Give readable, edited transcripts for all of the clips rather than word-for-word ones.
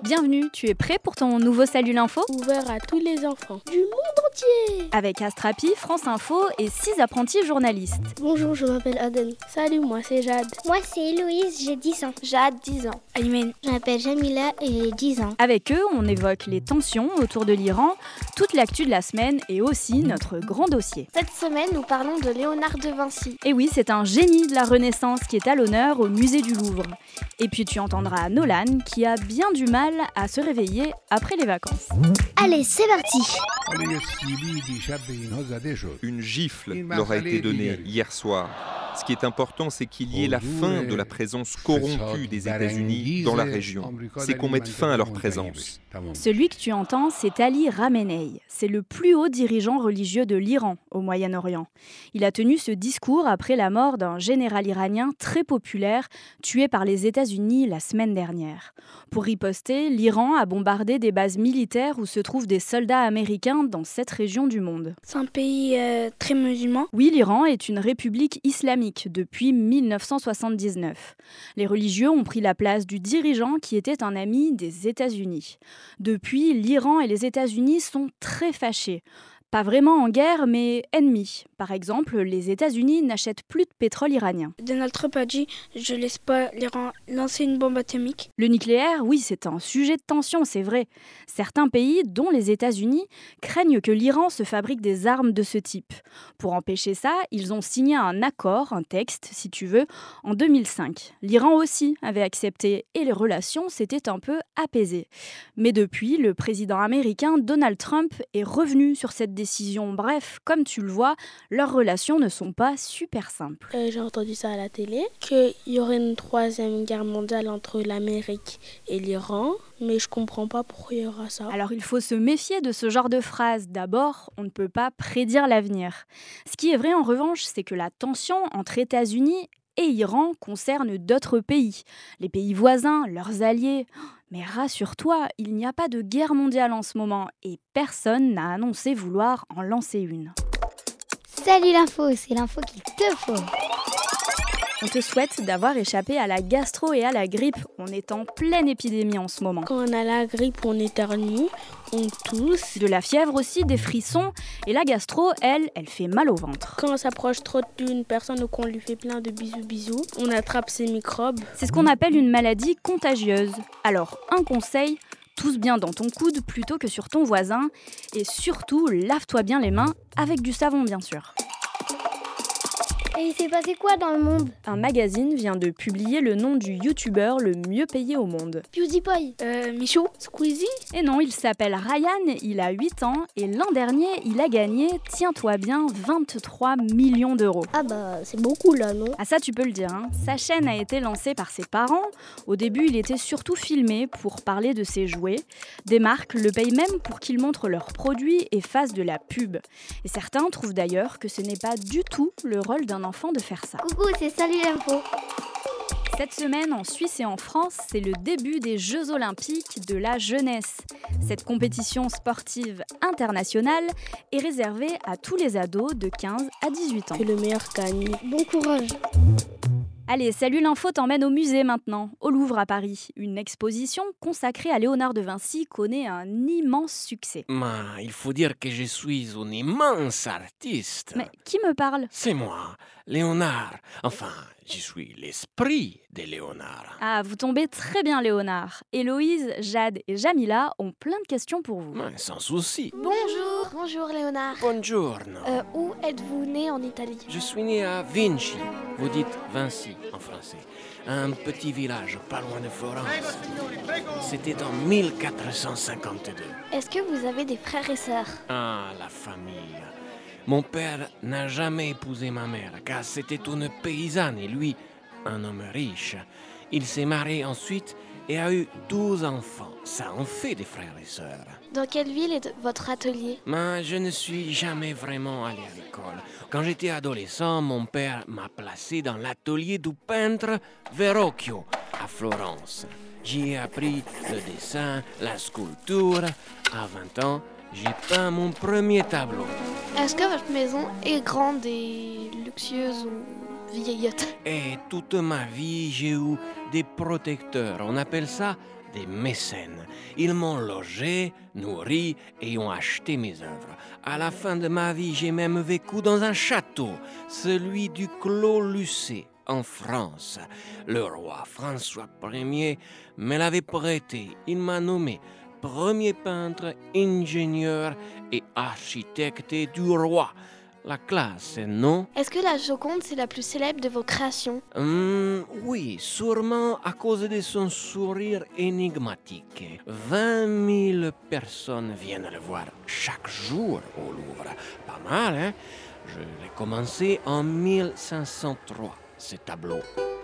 Bienvenue, tu es prêt pour ton nouveau Salut l'Info? Ouvert à tous les enfants du monde entier. Avec Astrapi, France Info et 6 apprentis journalistes. Bonjour, je m'appelle Aden. Salut, moi c'est Jade. Moi c'est Héloïse, j'ai 10 ans. Jade, 10 ans. Aymen. Je m'appelle Jamila et j'ai 10 ans. Avec eux, on évoque les tensions autour de l'Iran, toute l'actu de la semaine et aussi notre grand dossier. Cette semaine, nous parlons de Léonard de Vinci. Et oui, c'est un génie de la Renaissance qui est à l'honneur au musée du Louvre. Et puis tu entendras Nolan qui a bien du mal à se réveiller après les vacances. Allez, c'est parti. Une gifle leur a été donnée hier soir. Ce qui est important, c'est qu'il y ait la fin de la présence corrompue des États-Unis dans la région. C'est qu'on mette fin à leur présence. Celui que tu entends, c'est Ali Khamenei. C'est le plus haut dirigeant religieux de l'Iran au Moyen-Orient. Il a tenu ce discours après la mort d'un général iranien très populaire tué par les États-Unis la semaine dernière. Pour riposter, l'Iran a bombardé des bases militaires où se trouvent des soldats américains dans cette région du monde. C'est un pays très musulman. Oui, l'Iran est une république islamique depuis 1979. Les religieux ont pris la place du dirigeant qui était un ami des États-Unis. Depuis, l'Iran et les États-Unis sont très fâchés. Pas vraiment en guerre, mais ennemis. Par exemple, les États-Unis n'achètent plus de pétrole iranien. Donald Trump a dit « Je laisse pas l'Iran lancer une bombe atomique ». Le nucléaire, oui, c'est un sujet de tension, c'est vrai. Certains pays, dont les États-Unis, craignent que l'Iran se fabrique des armes de ce type. Pour empêcher ça, ils ont signé un accord, un texte, si tu veux, en 2005. L'Iran aussi avait accepté et les relations s'étaient un peu apaisées. Mais depuis, le président américain Donald Trump est revenu sur cette décision. Bref, comme tu le vois, leurs relations ne sont pas super simples. J'ai entendu ça à la télé, qu'il y aurait une troisième guerre mondiale entre l'Amérique et l'Iran, mais je comprends pas pourquoi il y aura ça. Alors il faut se méfier de ce genre de phrase. D'abord, on ne peut pas prédire l'avenir. Ce qui est vrai en revanche, c'est que la tension entre États-Unis et Iran concerne d'autres pays, les pays voisins, leurs alliés. Mais rassure-toi, il n'y a pas de guerre mondiale en ce moment et personne n'a annoncé vouloir en lancer une. Salut l'info, c'est l'info qu'il te faut. On te souhaite d'avoir échappé à la gastro et à la grippe. On est en pleine épidémie en ce moment. Quand on a la grippe, on éternue, on tousse. De la fièvre aussi, des frissons. Et la gastro, elle fait mal au ventre. Quand on s'approche trop d'une personne ou qu'on lui fait plein de bisous, on attrape ces microbes. C'est ce qu'on appelle une maladie contagieuse. Alors, un conseil, tousse bien dans ton coude plutôt que sur ton voisin. Et surtout, lave-toi bien les mains avec du savon, bien sûr. Et il s'est passé quoi dans le monde? Un magazine vient de publier le nom du youtubeur le mieux payé au monde. PewDiePie. Michou? Squeezie? Et non, il s'appelle Ryan, il a 8 ans et l'an dernier, il a gagné, tiens-toi bien, 23 millions d'euros. Ah bah, c'est beaucoup là, non? Ah ça, tu peux le dire, hein. Sa chaîne a été lancée par ses parents. Au début, il était surtout filmé pour parler de ses jouets. Des marques le payent même pour qu'il montre leurs produits et fasse de la pub. Et certains trouvent d'ailleurs que ce n'est pas du tout le rôle d'un enfant de faire ça. Coucou, c'est Salut l'info. Cette semaine, en Suisse et en France, c'est le début des Jeux Olympiques de la jeunesse. Cette compétition sportive internationale est réservée à tous les ados de 15 à 18 ans. Que le meilleur gagne. Bon courage. Allez, Salut l'info t'emmène au musée maintenant, au Louvre à Paris. Une exposition consacrée à Léonard de Vinci connaît un immense succès. Mais il faut dire que je suis un immense artiste. Mais qui me parle? C'est moi, Léonard. Enfin, je suis l'esprit de Léonard. Ah, vous tombez très bien Léonard. Héloïse, Jade et Jamila ont plein de questions pour vous. Mais sans souci. Bonjour. Bonjour Léonard. Buongiorno. Où êtes-vous né en Italie? Je suis né à Vinci. Vous dites Vinci en français. Un petit village pas loin de Florence. C'était en 1452. Est-ce que vous avez des frères et sœurs? Ah, la famille. Mon père n'a jamais épousé ma mère, car c'était une paysanne et lui, un homme riche. Il s'est marié ensuite et a eu 12 enfants. Ça en fait des frères et sœurs. Dans quelle ville est votre atelier? Mais je ne suis jamais vraiment allé à l'école. Quand j'étais adolescent, mon père m'a placé dans l'atelier du peintre Verrocchio à Florence. J'y ai appris le dessin, la sculpture. À 20 ans, j'ai peint mon premier tableau. Est-ce que votre maison est grande et luxueuse ou vieillotte? Et toute ma vie, j'ai eu des protecteurs. On appelle ça des mécènes. Ils m'ont logé, nourri et ont acheté mes œuvres. À la fin de ma vie, j'ai même vécu dans un château, celui du Clos Lucé, en France. Le roi François Ier me l'avait prêté. Il m'a nommé premier peintre, ingénieur et architecte du roi. La classe, non? Est-ce que la Joconde, c'est la plus célèbre de vos créations? Oui, sûrement à cause de son sourire énigmatique. 20 000 personnes viennent le voir chaque jour au Louvre. Pas mal, hein? Je l'ai commencé en 1503, ce tableau.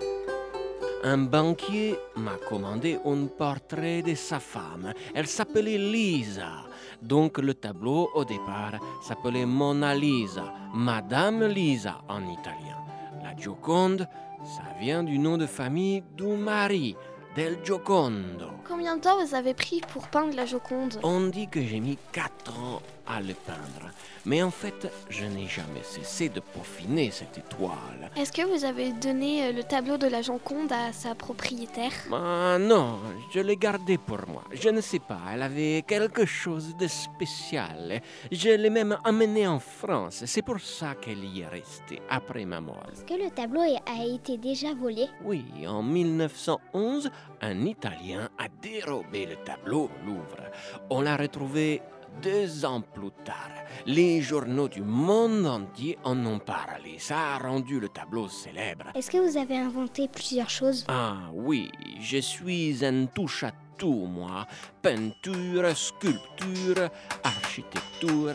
Un banquier m'a commandé un portrait de sa femme. Elle s'appelait Lisa. Donc le tableau, au départ, s'appelait Mona Lisa, Madame Lisa en italien. La Gioconde, ça vient du nom de famille du mari, del Giocondo. Combien de temps vous avez pris pour peindre la Joconde? On dit que j'ai mis 4 ans à le peindre. Mais en fait, je n'ai jamais cessé de peaufiner cette toile. Est-ce que vous avez donné le tableau de la Joconde à sa propriétaire? Non, je l'ai gardé pour moi. Je ne sais pas, elle avait quelque chose de spécial. Je l'ai même emmenée en France. C'est pour ça qu'elle y est restée après ma mort. Est-ce que le tableau a été déjà volé? Oui, en 1911, un Italien a dérobé le tableau au Louvre. On l'a retrouvé 2 ans plus tard. Les journaux du monde entier en ont parlé. Ça a rendu le tableau célèbre. Est-ce que vous avez inventé plusieurs choses? Ah oui, je suis un touche-à-tout, moi. Peinture, sculpture, architecture,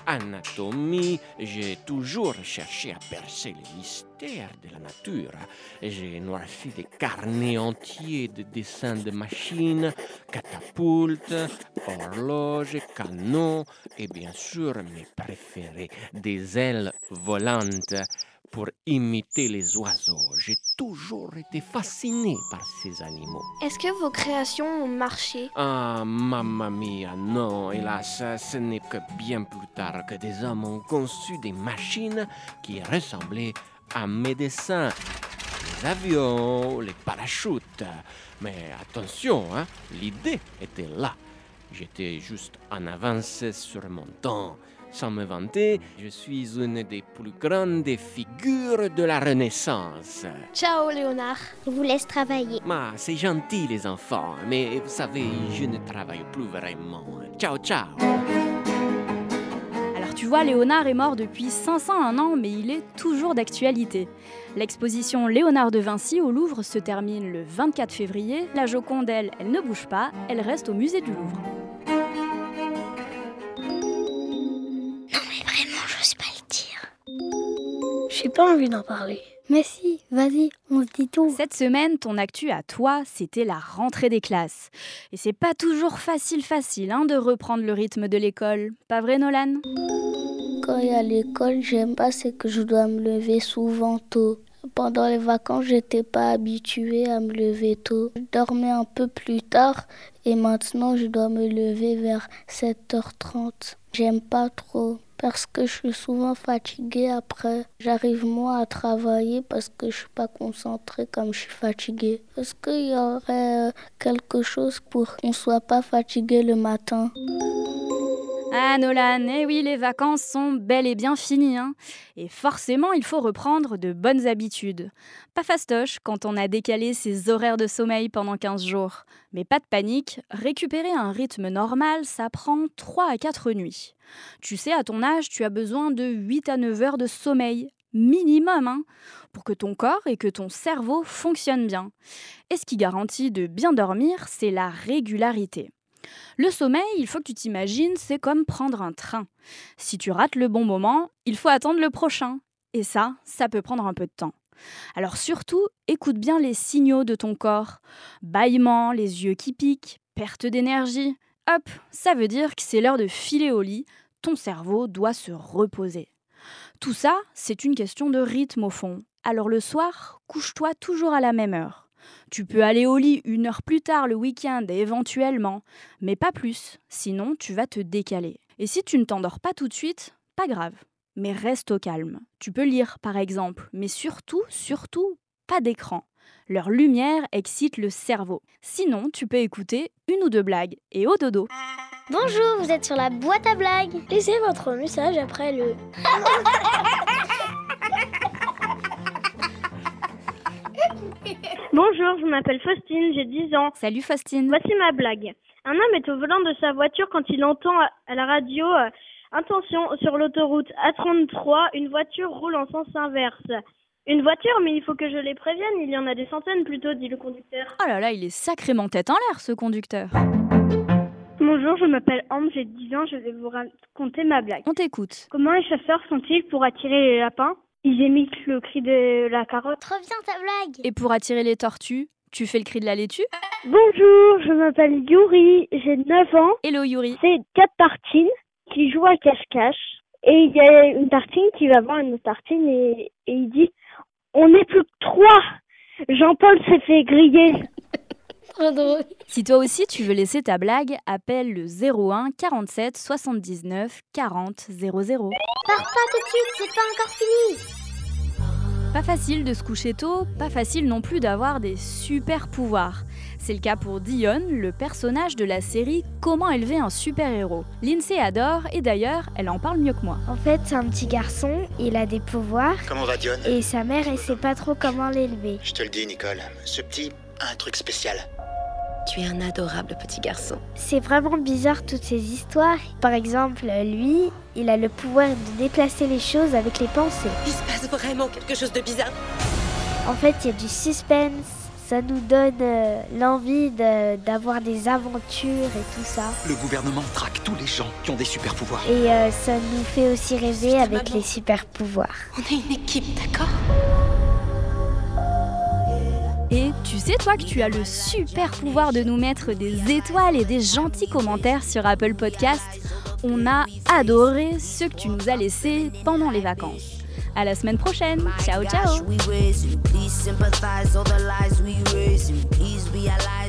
anatomie. J'ai toujours cherché à percer les mystères de la nature. J'ai noirci des carnets entiers de dessins de machines, catapultes, horloges, canons et bien sûr mes préférés, des ailes volantes pour imiter les oiseaux. J'ai toujours été fasciné par ces animaux. Est-ce que vos créations ont marché? Ah, mamma mia, non, hélas, ce n'est que bien plus tard que des hommes ont conçu des machines qui ressemblaient à mes dessins. Les avions, les parachutes. Mais attention, hein, l'idée était là. J'étais juste en avance sur mon temps. Sans me vanter, je suis une des plus grandes figures de la Renaissance. Ciao, Léonard. Je vous laisse travailler. C'est gentil les enfants, mais vous savez, je ne travaille plus vraiment. Ciao, ciao. Alors tu vois, Léonard est mort depuis 501 ans, mais il est toujours d'actualité. L'exposition Léonard de Vinci au Louvre se termine le 24 février. La Joconde, elle ne bouge pas, elle reste au musée du Louvre. J'ai pas envie d'en parler. Mais si, vas-y, on se dit tout. Cette semaine, ton actu à toi, c'était la rentrée des classes. Et c'est pas toujours facile de reprendre le rythme de l'école. Pas vrai, Nolan? Quand il y a l'école, j'aime pas, c'est que je dois me lever souvent tôt. Pendant les vacances, j'étais pas habituée à me lever tôt. Je dormais un peu plus tard et maintenant je dois me lever vers 7h30. J'aime pas trop parce que je suis souvent fatiguée après. J'arrive moins à travailler parce que je suis pas concentrée comme je suis fatiguée. Est-ce qu'il y aurait quelque chose pour qu'on soit pas fatigué le matin? Ah Nolan, eh oui, les vacances sont bel et bien finies, hein. Et forcément, il faut reprendre de bonnes habitudes. Pas fastoche quand on a décalé ses horaires de sommeil pendant 15 jours. Mais pas de panique, récupérer un rythme normal, ça prend 3 à 4 nuits. Tu sais, à ton âge, tu as besoin de 8 à 9 heures de sommeil. Minimum, hein, pour que ton corps et que ton cerveau fonctionnent bien. Et ce qui garantit de bien dormir, c'est la régularité. Le sommeil, il faut que tu t'imagines, c'est comme prendre un train. Si tu rates le bon moment, il faut attendre le prochain. Et ça peut prendre un peu de temps. Alors surtout, écoute bien les signaux de ton corps. Bâillement, les yeux qui piquent, perte d'énergie. Hop, ça veut dire que c'est l'heure de filer au lit. Ton cerveau doit se reposer. Tout ça, c'est une question de rythme au fond. Alors le soir, couche-toi toujours à la même heure. Tu peux aller au lit 1 heure plus tard le week-end éventuellement, mais pas plus, sinon tu vas te décaler. Et si tu ne t'endors pas tout de suite, pas grave, mais reste au calme. Tu peux lire par exemple, mais surtout, pas d'écran. Leur lumière excite le cerveau. Sinon, tu peux écouter 1 ou 2 blagues et au dodo. Bonjour, vous êtes sur la boîte à blagues. Laissez votre message après le... Bonjour, je m'appelle Faustine, j'ai 10 ans. Salut Faustine. Voici ma blague. Un homme est au volant de sa voiture quand il entend à la radio attention, sur l'autoroute A33, une voiture roule en sens inverse. Une voiture, mais il faut que je les prévienne, il y en a des centaines plutôt, dit le conducteur. Oh là là, il est sacrément tête en l'air ce conducteur. Bonjour, je m'appelle Anne, j'ai 10 ans, je vais vous raconter ma blague. On t'écoute. Comment les chasseurs font-ils pour attirer les lapins ? Ils émitent le cri de la carotte. Trop bien ta blague. Et pour attirer les tortues, tu fais le cri de la laitue ? Bonjour, je m'appelle Yuri, j'ai 9 ans. Hello Yuri. C'est 4 tartines qui jouent à cache-cache. Et il y a une tartine qui va voir une autre tartine et il dit « On n'est plus que 3 ! Jean-Paul s'est fait griller !» Trop drôle. Si toi aussi tu veux laisser ta blague, appelle le 01 47 79 40 00. Pars pas tout de suite, c'est pas encore fini. Pas facile de se coucher tôt, pas facile non plus d'avoir des super pouvoirs. C'est le cas pour Dion, le personnage de la série Comment élever un super-héros. Lindsay adore et d'ailleurs, elle en parle mieux que moi. En fait, c'est un petit garçon, il a des pouvoirs. Comment va Dion ? Et sa mère, elle sait pas trop comment l'élever. Je te le dis, Nicole, ce petit a un truc spécial. Tu es un adorable petit garçon. C'est vraiment bizarre toutes ces histoires. Par exemple, lui, il a le pouvoir de déplacer les choses avec les pensées. Il se passe vraiment quelque chose de bizarre. En fait, il y a du suspense. Ça nous donne l'envie d'avoir des aventures et tout ça. Le gouvernement traque tous les gens qui ont des super pouvoirs. Et ça nous fait aussi rêver avec les super pouvoirs. On est une équipe, d'accord ? Et tu sais toi que tu as le super pouvoir de nous mettre des étoiles et des gentils commentaires sur Apple Podcast. On a adoré ce que tu nous as laissé pendant les vacances. À la semaine prochaine. Ciao ciao.